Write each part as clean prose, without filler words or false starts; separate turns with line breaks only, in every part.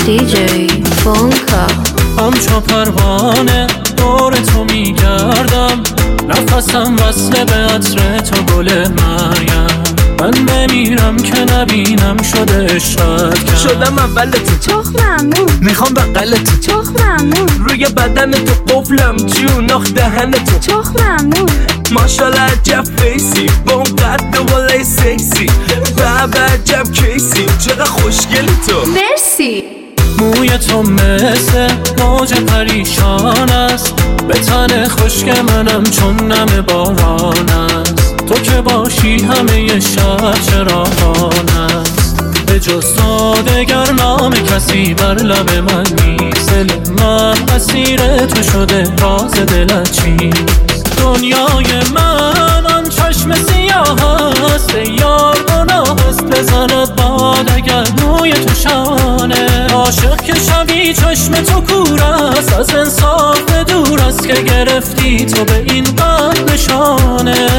DJ Fonka.
همچو پروانه دور تو میگردم، نفسم وصله به عطر تو گل مریم. من بمیرم که نبینم شده عشقت کرد.
شدم اول تو
چخ ممنون،
میخوام بغلت
چخ ممنون،
روی بدن تو قفلم جون آخ دهن تو
چخ ممنون.
ماشالله عجب فیسی با اون قد و بالای سکسی، بابا عجب کیسی چقدر خوشگلی تو.
مرسی.
موی تو مثل موج پریشان است، به تن خشک منم چون نم باران است. تو که باشی همه شب چراغان است، به جز تو دگر نام کسی بر لب من نیست. دل من اسیر تو شده، راز دلت چیست؟ دنیای من آن چشم سیاه است، یار گناه است بزند باد اگر موی تو شانه. عاشق که شبی چشم تو کور است، از انصاف دور است که گرفتی تو به این قد نشانه.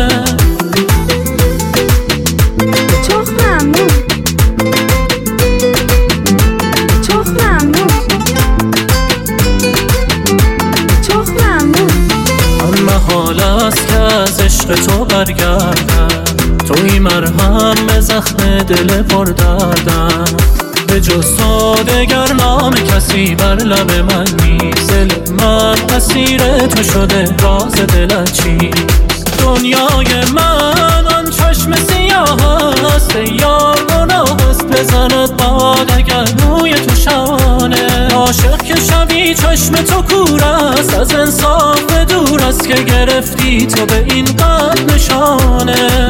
چخ ممنون، چخ ممنون، چخ ممنون.
من محال است که از عشق تو برگردم، توی مرهم به زخم دل پر دردم. به جز تو دگر نام کسی بر لب من نیست. دل من اسیر تو شده، راز دلت چیست؟ دنیای من آن چشم سیاه است، یار گناه است بزند باد اگر موی تو شانه. عاشق که شبی چشم تو کور است، از انصاف دور است که گرفتی تو به این قد نشانه.